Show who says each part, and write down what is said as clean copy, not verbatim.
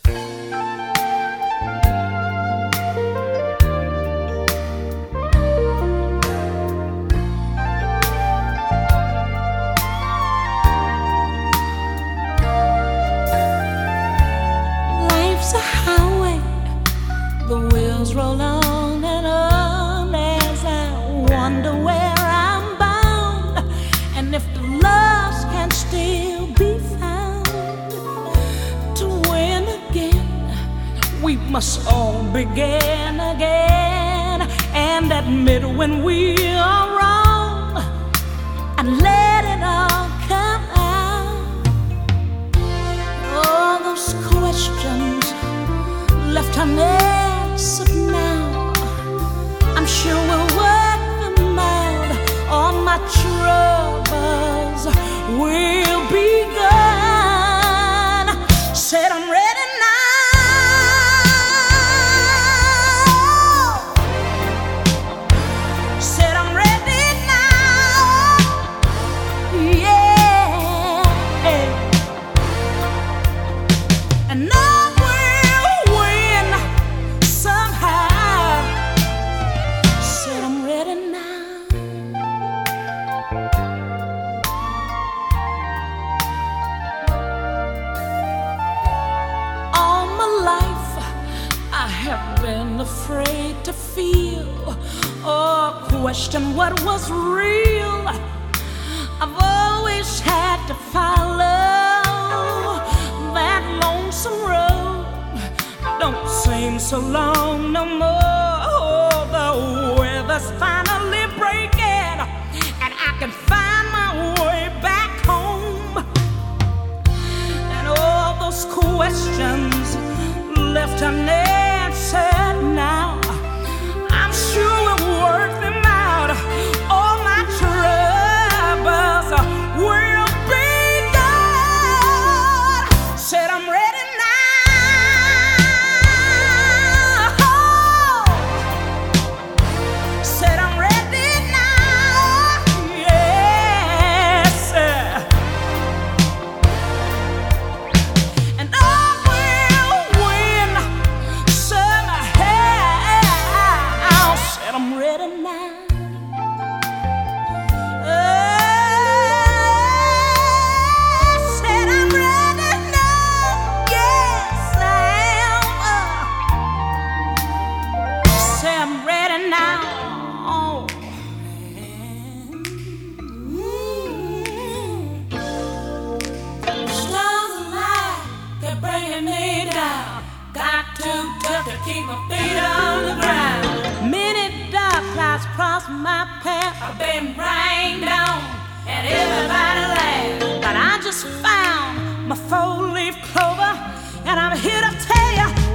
Speaker 1: Life's a highway, the wheels roll on and on as I wonder where I'm bound, and if the loves can still be found. To win again, we must all begin again and admit when we are wrong and let it all come out. All those questions left unanswered now, I'm sure we'll work them out. All my troubles will be gone. Said I'm ready now. Said I'm ready now. Yeah. And I will win somehow. Said I'm ready now. All my life I have been afraid to feel or question what was real. I've always had to follow that lonesome road. Don't seem so long no more. The weather's finally breaking and I can find my way back home. And all those questions left unanswered now, I'm sure we'll work them out. All my troubles will be gone. Said I'm ready now. Said I'm ready now. Yes, sir. And I will win somehow. Said I'm ready now. Said I'm ready now. Yes, I am. Say I'm ready now. Stars alive, they're bringing me down. Got too tough to keep my feet on the ground. Many dark clouds cross my path. I've been rained on and everybody laughed, but I just found my four-leaf clover, and I'm here to tell you